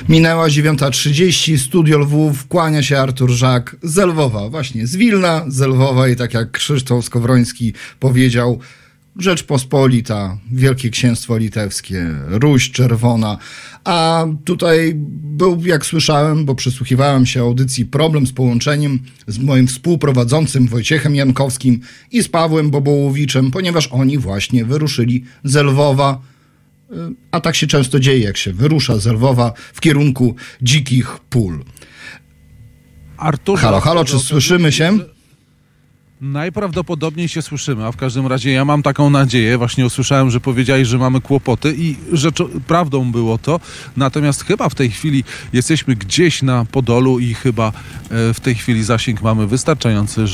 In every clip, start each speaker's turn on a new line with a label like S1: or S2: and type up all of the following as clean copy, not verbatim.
S1: Minęła 9:30, Studio Lwów, kłania się Artur Żak z Lwowa, właśnie z Wilna, z Lwowa i tak jak Krzysztof Skowroński powiedział, Rzeczpospolita, Wielkie Księstwo Litewskie, Ruś Czerwona, a tutaj był, jak słyszałem, bo przysłuchiwałem się audycji, problem z połączeniem z moim współprowadzącym Wojciechem Jankowskim i z Pawłem Bobołowiczem, ponieważ oni właśnie wyruszyli z Lwowa, a tak się często dzieje, jak się wyrusza z Lwowa w kierunku dzikich pól.
S2: Arturze,
S1: halo, czy słyszymy się?
S2: Najprawdopodobniej się słyszymy, a w każdym razie ja mam taką nadzieję. Właśnie usłyszałem, że powiedziałeś, że mamy kłopoty i prawdą było to. Natomiast chyba w tej chwili jesteśmy gdzieś na Podolu i chyba w tej chwili zasięg mamy wystarczający,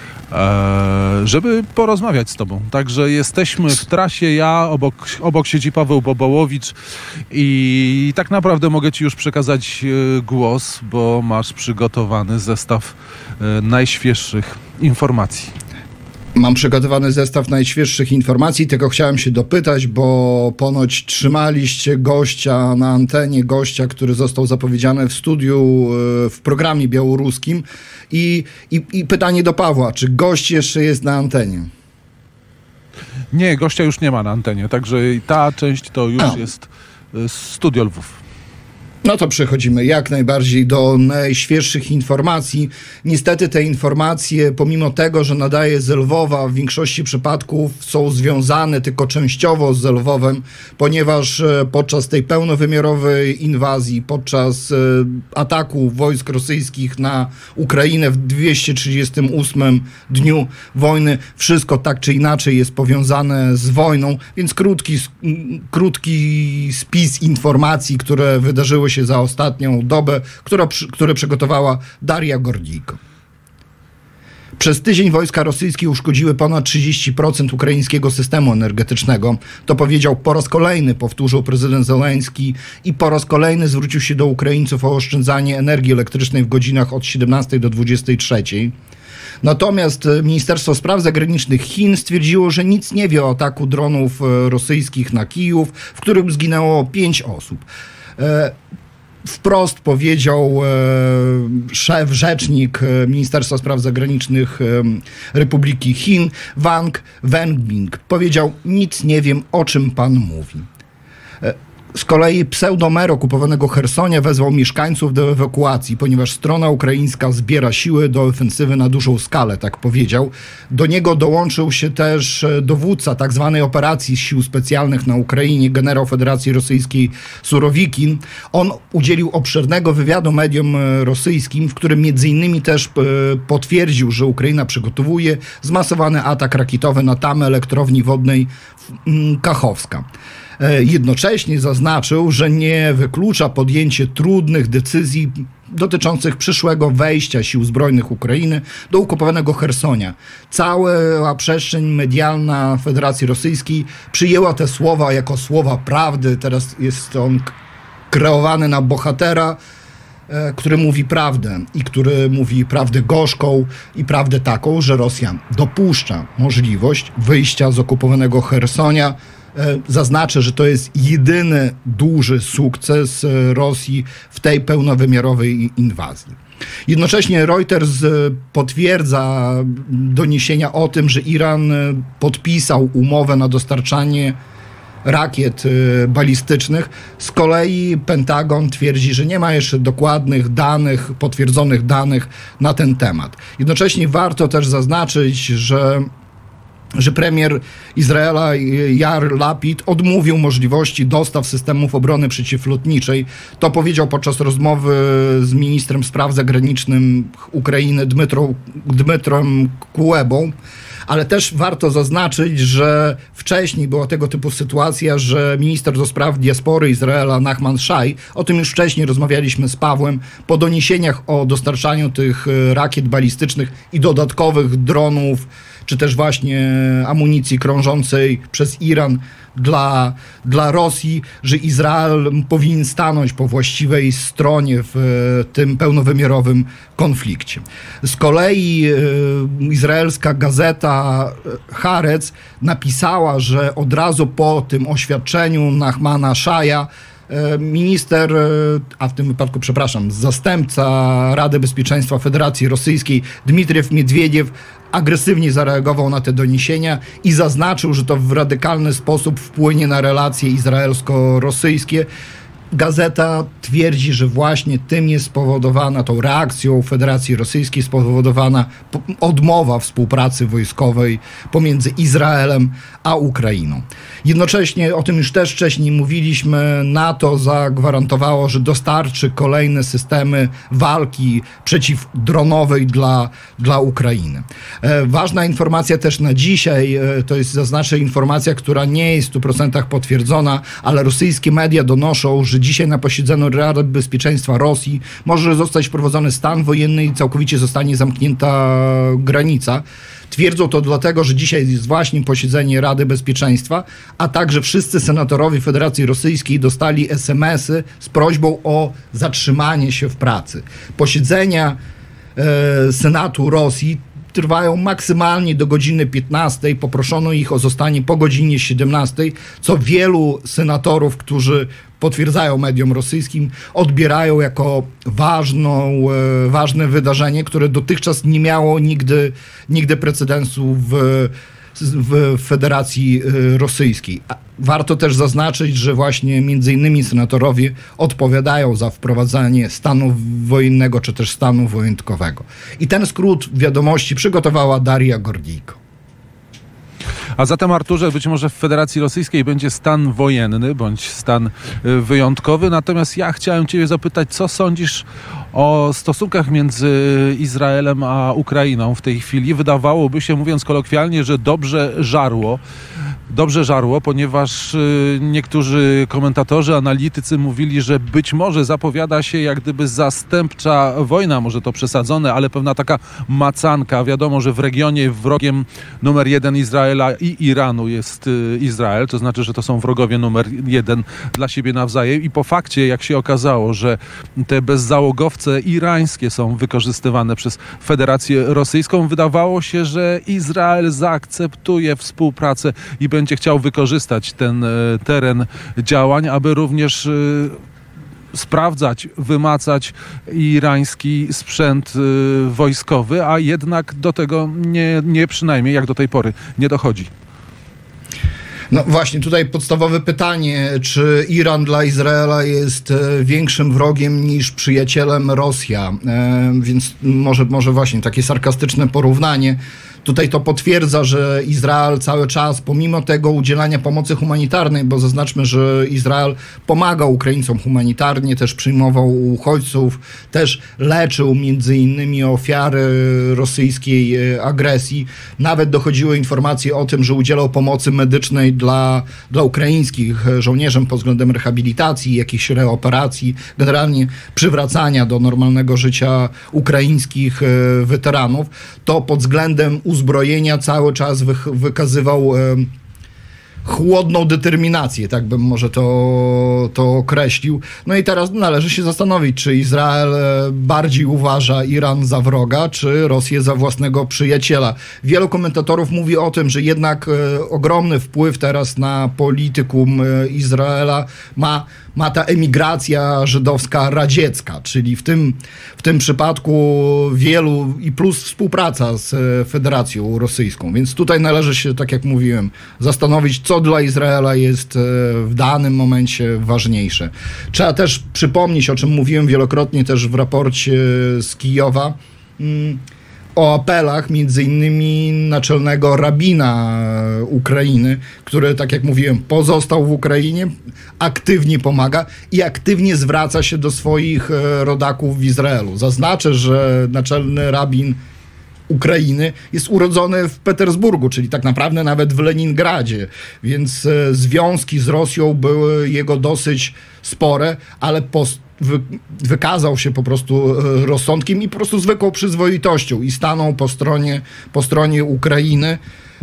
S2: żeby porozmawiać z tobą. Także jesteśmy w trasie, ja obok siedzi Paweł Bobołowicz i tak naprawdę mogę ci już przekazać głos, bo masz przygotowany zestaw najświeższych informacji.
S1: Mam przygotowany zestaw najświeższych informacji, tylko chciałem się dopytać, bo ponoć trzymaliście gościa na antenie, gościa, który został zapowiedziany w studiu w programie białoruskim i pytanie do Pawła, czy gość jeszcze jest na antenie?
S2: Nie, gościa już nie ma na antenie, także ta część to już jest Studio Lwów.
S1: No to przechodzimy jak najbardziej do najświeższych informacji. Niestety te informacje, pomimo tego, że nadaje z Lwowa, w większości przypadków są związane tylko częściowo z Lwowem, ponieważ podczas tej pełnowymiarowej inwazji, podczas ataku wojsk rosyjskich na Ukrainę w 238 dniu wojny, wszystko tak czy inaczej jest powiązane z wojną, więc krótki spis informacji, które wydarzyły się za ostatnią dobę, które przygotowała Daria Gordijko. Przez tydzień wojska rosyjskie uszkodziły ponad 30% ukraińskiego systemu energetycznego. To powiedział po raz kolejny, powtórzył prezydent Zełenski i po raz kolejny zwrócił się do Ukraińców o oszczędzanie energii elektrycznej w godzinach od 17 do 23. Natomiast Ministerstwo Spraw Zagranicznych Chin stwierdziło, że nic nie wie o ataku dronów rosyjskich na Kijów, w którym zginęło 5 osób. Wprost powiedział rzecznik Ministerstwa Spraw Zagranicznych Republiki Chin, Wang Wenbing. Powiedział, nic nie wiem, o czym pan mówi. Z kolei pseudomer okupowanego Chersonia wezwał mieszkańców do ewakuacji, ponieważ strona ukraińska zbiera siły do ofensywy na dużą skalę, tak powiedział. Do niego dołączył się też dowódca tzw. operacji sił specjalnych na Ukrainie, generał Federacji Rosyjskiej Surowikin. On udzielił obszernego wywiadu mediom rosyjskim, w którym między innymi też potwierdził, że Ukraina przygotowuje zmasowany atak rakietowy na tamę elektrowni wodnej Kachowska. Jednocześnie zaznaczył, że nie wyklucza podjęcie trudnych decyzji dotyczących przyszłego wejścia sił zbrojnych Ukrainy do okupowanego Chersonia. Cała przestrzeń medialna Federacji Rosyjskiej przyjęła te słowa jako słowa prawdy. Teraz jest on kreowany na bohatera, który mówi prawdę i który mówi prawdę gorzką i prawdę taką, że Rosja dopuszcza możliwość wyjścia z okupowanego Chersonia. Zaznaczę, że to jest jedyny duży sukces Rosji w tej pełnowymiarowej inwazji. Jednocześnie Reuters potwierdza doniesienia o tym, że Iran podpisał umowę na dostarczanie rakiet balistycznych. Z kolei Pentagon twierdzi, że nie ma jeszcze dokładnych danych, potwierdzonych danych na ten temat. Jednocześnie warto też zaznaczyć, że premier Izraela Yair Lapid odmówił możliwości dostaw systemów obrony przeciwlotniczej. To powiedział podczas rozmowy z ministrem spraw zagranicznych Ukrainy Dmytrem Kulebą. Ale też warto zaznaczyć, że wcześniej była tego typu sytuacja, że minister do spraw diaspory Izraela Nachman Shai, o tym już wcześniej rozmawialiśmy z Pawłem, po doniesieniach o dostarczaniu tych rakiet balistycznych i dodatkowych dronów, czy też właśnie amunicji krążącej przez Iran dla Rosji, że Izrael powinien stanąć po właściwej stronie w tym pełnowymiarowym konflikcie. Z kolei izraelska gazeta Haaretz napisała, że od razu po tym oświadczeniu Nachmana Shaja minister, a w tym wypadku, przepraszam, zastępca Rady Bezpieczeństwa Federacji Rosyjskiej Dmitriew Miedwiediew agresywnie zareagował na te doniesienia i zaznaczył, że to w radykalny sposób wpłynie na relacje izraelsko-rosyjskie. Gazeta twierdzi, że właśnie tym jest spowodowana, tą reakcją Federacji Rosyjskiej spowodowana odmowa współpracy wojskowej pomiędzy Izraelem a Ukrainą. Jednocześnie, o tym już też wcześniej mówiliśmy, NATO zagwarantowało, że dostarczy kolejne systemy walki przeciwdronowej dla Ukrainy. Ważna informacja też na dzisiaj, to jest, zaznaczę, informacja, która nie jest w 100% potwierdzona, ale rosyjskie media donoszą, że dzisiaj na posiedzeniu Rady Bezpieczeństwa Rosji może zostać wprowadzony stan wojenny i całkowicie zostanie zamknięta granica. Twierdzą to dlatego, że dzisiaj jest właśnie posiedzenie Rady Bezpieczeństwa, a także wszyscy senatorowie Federacji Rosyjskiej dostali SMS-y z prośbą o zatrzymanie się w pracy. Posiedzenia Senatu Rosji trwają maksymalnie do godziny 15. Poproszono ich o zostanie po godzinie 17, co wielu senatorów, którzy potwierdzają mediom rosyjskim, odbierają jako ważne wydarzenie, które dotychczas nie miało nigdy precedensu w Federacji Rosyjskiej. Warto też zaznaczyć, że właśnie między innymi senatorowie odpowiadają za wprowadzanie stanu wojennego czy też stanu wyjątkowego. I ten skrót wiadomości przygotowała Daria Gordijko.
S2: A zatem, Arturze, być może w Federacji Rosyjskiej będzie stan wojenny bądź stan wyjątkowy. Natomiast ja chciałem Ciebie zapytać, co sądzisz o stosunkach między Izraelem a Ukrainą w tej chwili? Wydawałoby się, mówiąc kolokwialnie, że dobrze żarło, ponieważ niektórzy komentatorzy, analitycy mówili, że być może zapowiada się jak gdyby zastępcza wojna, może to przesadzone, ale pewna taka macanka. Wiadomo, że w regionie wrogiem numer 1 Izraela i Iranu jest Izrael, to znaczy, że to są wrogowie numer 1 dla siebie nawzajem i po fakcie, jak się okazało, że te bezzałogowce irańskie są wykorzystywane przez Federację Rosyjską, wydawało się, że Izrael zaakceptuje współpracę i będzie chciał wykorzystać ten teren działań, aby również sprawdzać, wymacać irański sprzęt wojskowy, a jednak do tego nie przynajmniej jak do tej pory nie dochodzi.
S1: No właśnie, tutaj podstawowe pytanie, czy Iran dla Izraela jest większym wrogiem niż przyjacielem Rosja? Więc może właśnie takie sarkastyczne porównanie. Tutaj to potwierdza, że Izrael cały czas, pomimo tego udzielania pomocy humanitarnej, bo zaznaczmy, że Izrael pomagał Ukraińcom humanitarnie, też przyjmował uchodźców, też leczył między innymi ofiary rosyjskiej agresji. Nawet dochodziły informacje o tym, że udzielał pomocy medycznej dla ukraińskich żołnierzom pod względem rehabilitacji, jakichś reoperacji, generalnie przywracania do normalnego życia ukraińskich weteranów. To pod względem uzbrojenia cały czas wykazywał chłodną determinację, tak bym może to określił. No i teraz należy się zastanowić, czy Izrael bardziej uważa Iran za wroga, czy Rosję za własnego przyjaciela. Wielu komentatorów mówi o tym, że jednak ogromny wpływ teraz na politykum Izraela ma ta emigracja żydowska radziecka, czyli w tym przypadku wielu i plus współpraca z Federacją Rosyjską. Więc tutaj należy się, tak jak mówiłem, zastanowić, co dla Izraela jest w danym momencie ważniejsze. Trzeba też przypomnieć, o czym mówiłem wielokrotnie też w raporcie z Kijowa, o apelach między innymi naczelnego rabina Ukrainy, który, tak jak mówiłem, pozostał w Ukrainie, aktywnie pomaga i aktywnie zwraca się do swoich rodaków w Izraelu. Zaznaczę, że naczelny rabin Ukrainy jest urodzony w Petersburgu, czyli tak naprawdę nawet w Leningradzie, więc związki z Rosją były jego dosyć spore, ale wykazał się po prostu rozsądkiem i po prostu zwykłą przyzwoitością i stanął po stronie Ukrainy.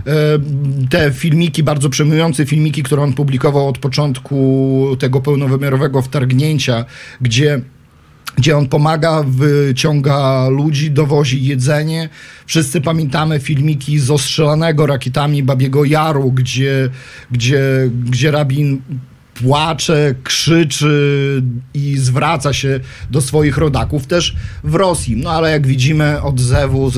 S1: Te filmiki, bardzo przejmujące filmiki, które on publikował od początku tego pełnowymiarowego wtargnięcia, gdzie on pomaga, wyciąga ludzi, dowozi jedzenie. Wszyscy pamiętamy filmiki z ostrzelanego rakietami Babiego Jaru, gdzie rabin płacze, krzyczy i zwraca się do swoich rodaków też w Rosji. No ale jak widzimy, odzewu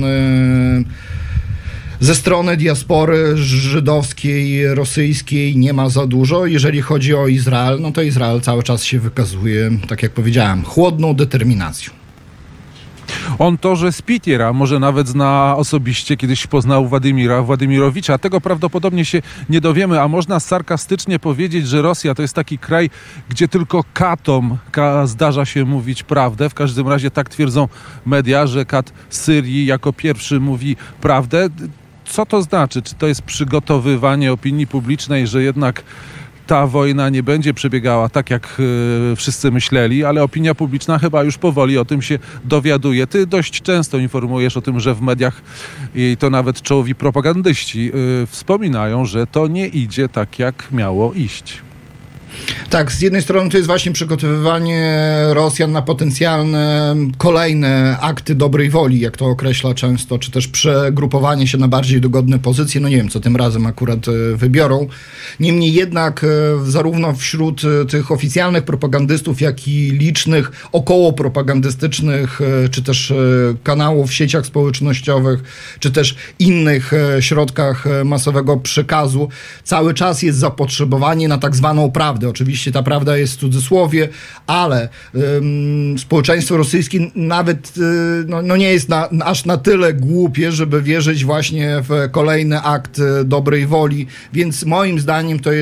S1: ze strony diaspory żydowskiej, rosyjskiej nie ma za dużo. Jeżeli chodzi o Izrael, no to Izrael cały czas się wykazuje, tak jak powiedziałem, chłodną determinacją.
S2: On to, że z Pitiera, może nawet zna osobiście, kiedyś poznał Władimira Władimirowicza. Tego prawdopodobnie się nie dowiemy, a można sarkastycznie powiedzieć, że Rosja to jest taki kraj, gdzie tylko katom zdarza się mówić prawdę. W każdym razie tak twierdzą media, że kat Syrii jako pierwszy mówi prawdę. Co to znaczy? Czy to jest przygotowywanie opinii publicznej, że jednak ta wojna nie będzie przebiegała tak, jak wszyscy myśleli, ale opinia publiczna chyba już powoli o tym się dowiaduje. Ty dość często informujesz o tym, że w mediach i to nawet czołowi propagandyści wspominają, że to nie idzie tak, jak miało iść.
S1: Tak, z jednej strony to jest właśnie przygotowywanie Rosjan na potencjalne kolejne akty dobrej woli, jak to określa często, czy też przegrupowanie się na bardziej dogodne pozycje. No nie wiem, co tym razem akurat wybiorą. Niemniej jednak zarówno wśród tych oficjalnych propagandystów, jak i licznych okołopropagandystycznych, czy też kanałów w sieciach społecznościowych, czy też innych środkach masowego przekazu, cały czas jest zapotrzebowanie na tak zwaną prawdę. Oczywiście ta prawda jest w cudzysłowie, ale społeczeństwo rosyjskie nawet nie jest aż na tyle głupie, żeby wierzyć właśnie w kolejny akt dobrej woli, więc moim zdaniem to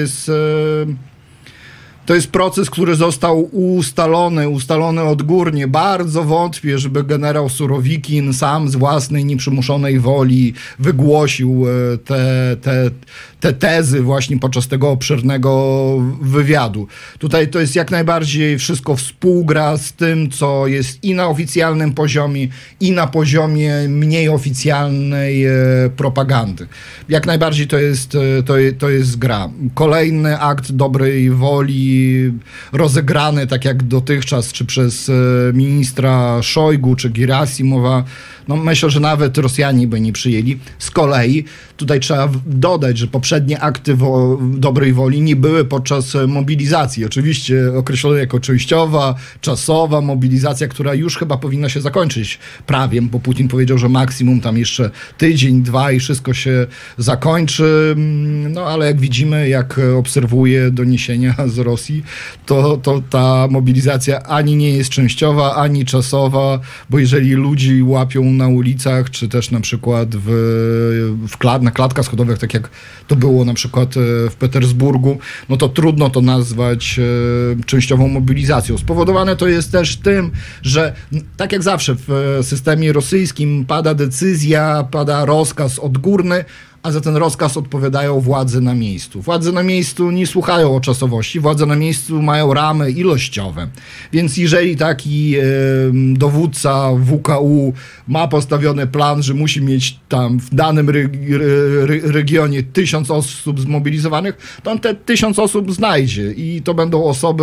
S1: jest proces, który został ustalony odgórnie. Bardzo wątpię, żeby generał Surowikin sam z własnej nieprzymuszonej woli wygłosił te tezy właśnie podczas tego obszernego wywiadu. Tutaj to jest jak najbardziej wszystko współgra z tym, co jest i na oficjalnym poziomie, i na poziomie mniej oficjalnej propagandy. Jak najbardziej to jest gra. Kolejny akt dobrej woli rozegrany tak jak dotychczas, czy przez ministra Szojgu, czy Gerasimowa. No myślę, że nawet Rosjanie by nie przyjęli. Z kolei tutaj trzeba dodać, że poprzednie akty dobrej woli nie były podczas mobilizacji. Oczywiście określone jako częściowa, czasowa mobilizacja, która już chyba powinna się zakończyć prawiem, bo Putin powiedział, że maksimum tam jeszcze tydzień, dwa i wszystko się zakończy. No ale jak widzimy, jak obserwuję doniesienia z Rosji, to ta mobilizacja ani nie jest częściowa, ani czasowa, bo jeżeli ludzi łapią na ulicach, czy też na przykład na klatkach schodowych, tak jak to było na przykład w Petersburgu, no to trudno to nazwać częściową mobilizacją. Spowodowane to jest też tym, że tak jak zawsze w systemie rosyjskim pada rozkaz odgórny, a za ten rozkaz odpowiadają władze na miejscu. Władze na miejscu nie słuchają o czasowości, władze na miejscu mają ramy ilościowe. Więc jeżeli taki dowódca WKU ma postawiony plan, że musi mieć tam w danym regionie 1000 osób zmobilizowanych, to on te 1000 osób znajdzie i to będą osoby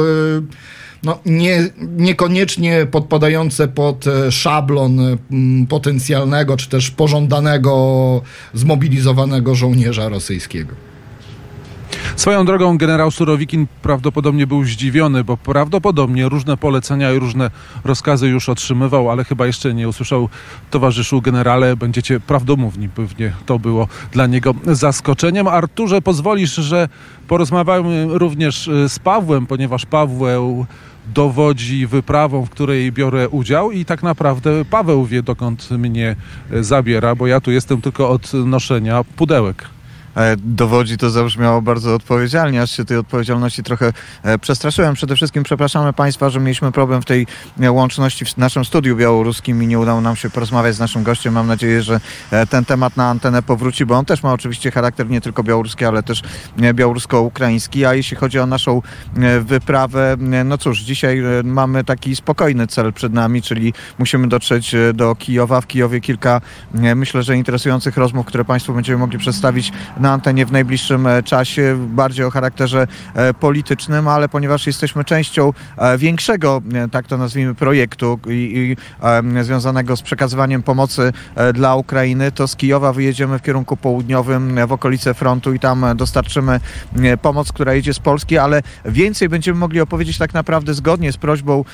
S1: niekoniecznie podpadające pod szablon potencjalnego, czy też pożądanego, zmobilizowanego żołnierza rosyjskiego.
S2: Swoją drogą generał Surowikin prawdopodobnie był zdziwiony, bo prawdopodobnie różne polecenia i różne rozkazy już otrzymywał, ale chyba jeszcze nie usłyszał: towarzyszu generale, będziecie prawdomówni. Pewnie to było dla niego zaskoczeniem. Arturze, pozwolisz, że porozmawiamy również z Pawłem, ponieważ Paweł dowodzi wyprawą, w której biorę udział i tak naprawdę Paweł wie, dokąd mnie zabiera, bo ja tu jestem tylko od noszenia pudełek.
S3: Dowodzi to zabrzmiało bardzo odpowiedzialnie, aż się tej odpowiedzialności trochę przestraszyłem. Przede wszystkim przepraszamy Państwa, że mieliśmy problem w tej łączności w naszym studiu białoruskim i nie udało nam się porozmawiać z naszym gościem. Mam nadzieję, że ten temat na antenę powróci, bo on też ma oczywiście charakter nie tylko białoruski, ale też białorusko-ukraiński. A jeśli chodzi o naszą wyprawę, no cóż, dzisiaj mamy taki spokojny cel przed nami, czyli musimy dotrzeć do Kijowa. W Kijowie kilka, myślę, że interesujących rozmów, które Państwu będziemy mogli przedstawić na antenie w najbliższym czasie, bardziej o charakterze politycznym, ale ponieważ jesteśmy częścią większego, tak to nazwijmy, projektu i związanego z przekazywaniem pomocy dla Ukrainy, to z Kijowa wyjedziemy w kierunku południowym, w okolice frontu i tam dostarczymy pomoc, która idzie z Polski, ale więcej będziemy mogli opowiedzieć tak naprawdę zgodnie z prośbą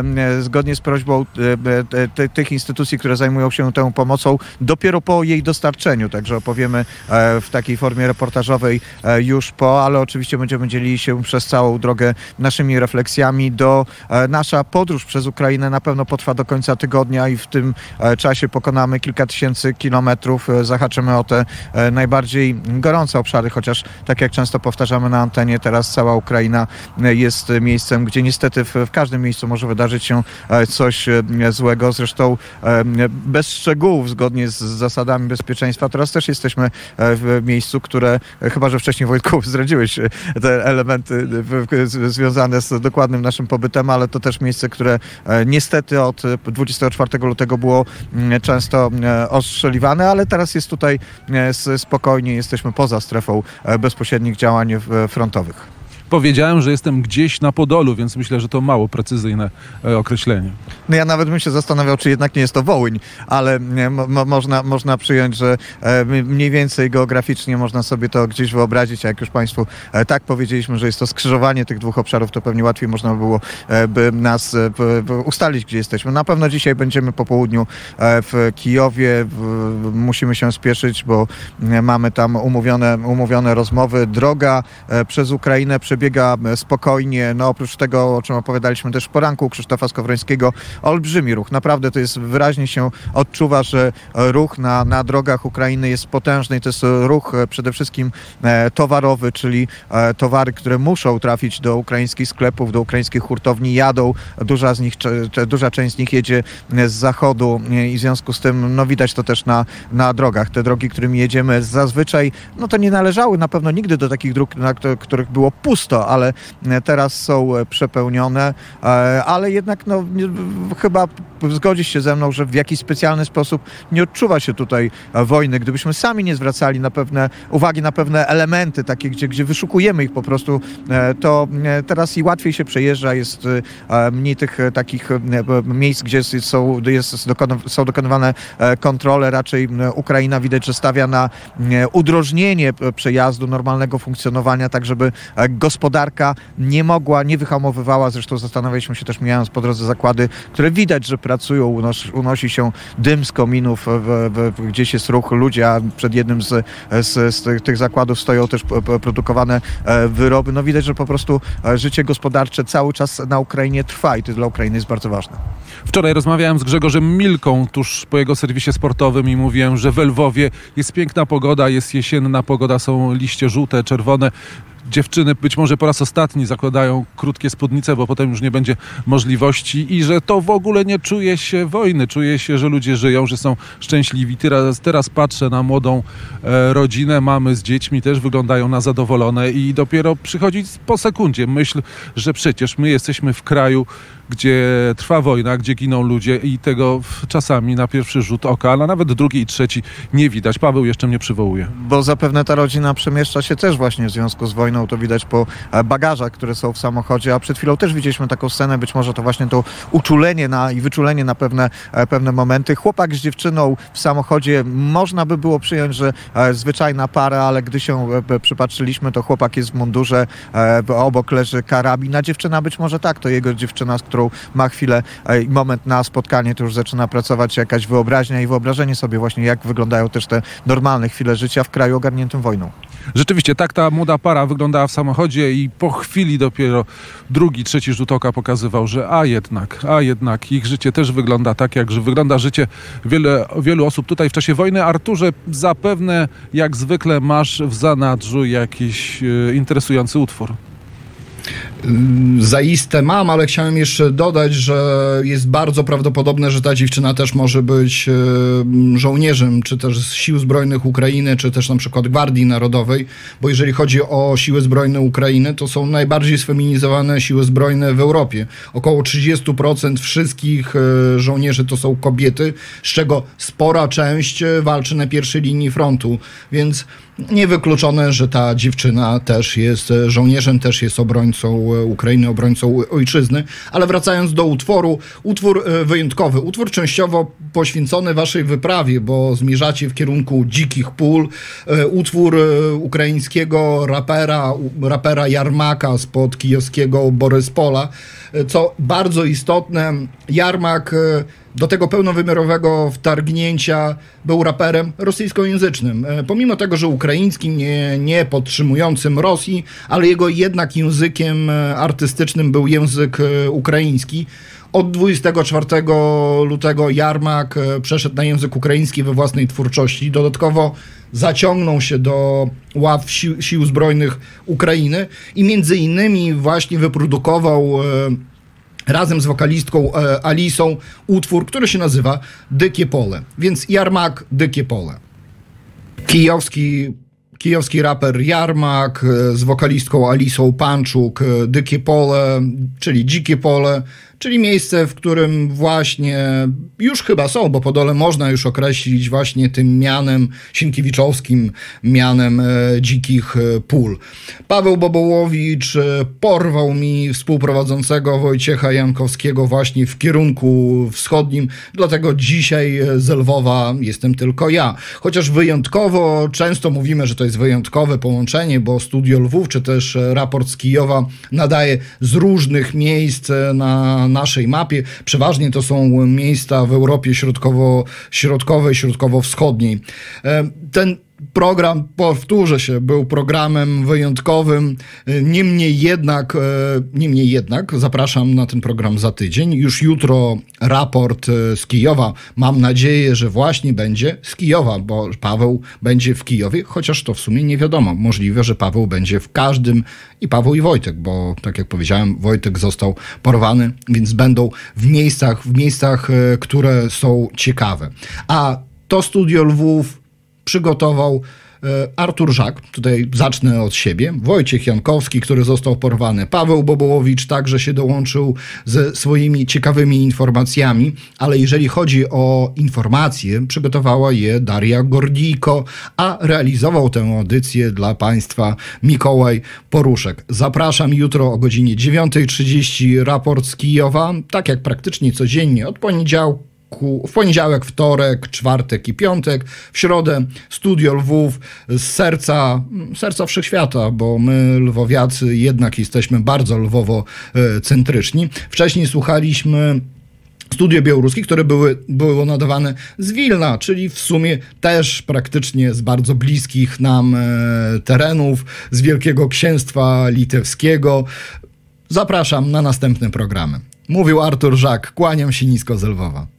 S3: tych instytucji, które zajmują się tą pomocą, dopiero po jej dostarczeniu. Także opowiemy w takiej formie reportażowej już po, ale oczywiście będziemy dzielili się przez całą drogę naszymi refleksjami. Nasza podróż przez Ukrainę na pewno potrwa do końca tygodnia i w tym czasie pokonamy kilka tysięcy kilometrów. Zahaczymy o te najbardziej gorące obszary, chociaż tak jak często powtarzamy na antenie, teraz cała Ukraina jest miejscem, gdzie niestety w każdym miejscu może wydarzyć się coś złego. Zresztą bez szczegółów, zgodnie z zasadami bezpieczeństwa, teraz też jesteśmy w miejscu, które, chyba że wcześniej, Wojtku, zdradziłeś te elementy związane z dokładnym naszym pobytem, ale to też miejsce, które niestety od 24 lutego było często ostrzeliwane, ale teraz jest tutaj spokojnie, jesteśmy poza strefą bezpośrednich działań frontowych.
S2: Powiedziałem, że jestem gdzieś na Podolu, więc myślę, że to mało precyzyjne określenie.
S3: No ja nawet bym się zastanawiał, czy jednak nie jest to Wołyń, ale można przyjąć, że mniej więcej geograficznie można sobie to gdzieś wyobrazić, a jak już Państwu tak powiedzieliśmy, że jest to skrzyżowanie tych dwóch obszarów, to pewnie łatwiej można było by nas ustalić, gdzie jesteśmy. Na pewno dzisiaj będziemy po południu w Kijowie. Musimy się spieszyć, bo mamy tam umówione rozmowy. Droga przez Ukrainę przebiega spokojnie. No oprócz tego, o czym opowiadaliśmy też w poranku u Krzysztofa Skowrońskiego, olbrzymi ruch. Naprawdę to jest, wyraźnie się odczuwa, że ruch na drogach Ukrainy jest potężny i to jest ruch przede wszystkim towarowy, czyli towary, które muszą trafić do ukraińskich sklepów, do ukraińskich hurtowni, jadą. Duża część z nich jedzie z zachodu i w związku z tym no widać to też na drogach. Te drogi, którymi jedziemy zazwyczaj, no to nie należały na pewno nigdy do takich dróg, na których było pusto, ale teraz są przepełnione, ale jednak no, chyba zgodzisz się ze mną, że w jakiś specjalny sposób nie odczuwa się tutaj wojny. Gdybyśmy sami nie zwracali uwagi na pewne elementy takie, gdzie wyszukujemy ich po prostu, to teraz i łatwiej się przejeżdża, jest mniej tych takich miejsc, gdzie są dokonywane kontrole. Raczej Ukraina widać, że stawia na udrożnienie przejazdu, normalnego funkcjonowania, tak żeby gospodarka nie wyhamowywała. Zresztą zastanawialiśmy się też, mijając po drodze zakłady, które widać, że pracują, unosi się dym z kominów, gdzieś jest ruch, ludzie, a przed jednym z tych zakładów stoją też produkowane wyroby. No widać, że po prostu życie gospodarcze cały czas na Ukrainie trwa i to dla Ukrainy jest bardzo ważne.
S2: Wczoraj rozmawiałem z Grzegorzem Milką tuż po jego serwisie sportowym i mówiłem, że w Lwowie jest piękna pogoda, jest jesienna pogoda, są liście żółte, czerwone. Dziewczyny być może po raz ostatni zakładają krótkie spódnice, bo potem już nie będzie możliwości i że to w ogóle nie czuje się wojny. Czuje się, że ludzie żyją, że są szczęśliwi. Teraz patrzę na młodą rodzinę, mamy z dziećmi też wyglądają na zadowolone i dopiero przychodzi po sekundzie myśl, że przecież my jesteśmy w kraju, gdzie trwa wojna, gdzie giną ludzie i tego czasami na pierwszy rzut oka, ale nawet drugi i trzeci nie widać. Paweł jeszcze mnie przywołuje.
S3: Bo zapewne ta rodzina przemieszcza się też właśnie w związku z wojną. To widać po bagażach, które są w samochodzie, a przed chwilą też widzieliśmy taką scenę, być może to właśnie to uczulenie i wyczulenie na pewne momenty. Chłopak z dziewczyną w samochodzie, można by było przyjąć, że zwyczajna para, ale gdy się przypatrzyliśmy, to chłopak jest w mundurze, obok leży karabin, a dziewczyna być może tak, to jego dziewczyna, z którą ma chwilę i moment na spotkanie, to już zaczyna pracować jakaś wyobraźnia i wyobrażenie sobie właśnie, jak wyglądają też te normalne chwile życia w kraju ogarniętym wojną.
S2: Rzeczywiście, tak ta młoda para wyglądała w samochodzie i po chwili dopiero drugi, trzeci rzut oka pokazywał, że a jednak ich życie też wygląda tak, jak wygląda życie wielu osób tutaj w czasie wojny. Arturze, zapewne jak zwykle masz w zanadrzu jakiś interesujący utwór.
S1: Zaiste mam, ale chciałem jeszcze dodać, że jest bardzo prawdopodobne, że ta dziewczyna też może być żołnierzem, czy też z Sił Zbrojnych Ukrainy, czy też na przykład Gwardii Narodowej, bo jeżeli chodzi o Siły Zbrojne Ukrainy, to są najbardziej sfeminizowane siły zbrojne w Europie. Około 30% wszystkich żołnierzy to są kobiety, z czego spora część walczy na pierwszej linii frontu, więc niewykluczone, że ta dziewczyna też jest żołnierzem, też jest obrońcą Ukrainy, obrońcą ojczyzny. Ale wracając do utworu, utwór wyjątkowy, utwór częściowo poświęcony waszej wyprawie, bo zmierzacie w kierunku dzikich pól. Utwór ukraińskiego rapera Jarmaka spod kijowskiego Boryspola. Co bardzo istotne, Jarmak do tego pełnowymiarowego wtargnięcia był raperem rosyjskojęzycznym. Pomimo tego, że ukraińskim, nie podtrzymującym Rosji, ale jego jednak językiem artystycznym był język ukraiński. Od 24 lutego Jarmak przeszedł na język ukraiński we własnej twórczości. Dodatkowo zaciągnął się do ław Sił Zbrojnych Ukrainy i między innymi właśnie wyprodukował razem z wokalistką Alisą utwór, który się nazywa Dykie Pole. Więc Jarmak, Dykie Pole. Kijowski raper Jarmak z wokalistką Alisą Panczuk, Dykie Pole, czyli Dzikie Pole, czyli miejsce, w którym właśnie już chyba są, bo Podole można już określić właśnie tym mianem sienkiewiczowskim, mianem dzikich pól. Paweł Bobołowicz porwał mi współprowadzącego Wojciecha Jankowskiego właśnie w kierunku wschodnim, dlatego dzisiaj z Lwowa jestem tylko ja. Chociaż wyjątkowo, często mówimy, że to jest wyjątkowe połączenie, bo Studio Lwów, czy też raport z Kijowa nadaje z różnych miejsc na naszej mapie. Przeważnie to są miejsca w Europie środkowej, środkowo-wschodniej. Ten program, powtórzę się, był programem wyjątkowym. Niemniej jednak zapraszam na ten program za tydzień. Już jutro raport z Kijowa. Mam nadzieję, że właśnie będzie z Kijowa, bo Paweł będzie w Kijowie, chociaż to w sumie nie wiadomo. Możliwe, że Paweł będzie w każdym, i Paweł i Wojtek, bo tak jak powiedziałem, Wojtek został porwany, więc będą w miejscach, które są ciekawe. A to Studio Lwów przygotował Artur Żak, tutaj zacznę od siebie, Wojciech Jankowski, który został porwany, Paweł Bobołowicz także się dołączył ze swoimi ciekawymi informacjami, ale jeżeli chodzi o informacje, przygotowała je Daria Gordijko, a realizował tę audycję dla Państwa Mikołaj Poruszek. Zapraszam jutro o godzinie 9:30 raport z Kijowa, tak jak praktycznie codziennie od poniedziałku. W poniedziałek, wtorek, czwartek i piątek, w środę Studio Lwów z serca wszechświata, bo my lwowiacy jednak jesteśmy bardzo lwowo-centryczni. Wcześniej słuchaliśmy Studio Białoruski, które było nadawane z Wilna, czyli w sumie też praktycznie z bardzo bliskich nam terenów, z Wielkiego Księstwa Litewskiego. Zapraszam na następne programy. Mówił Artur Żak, kłaniam się nisko z Lwowa.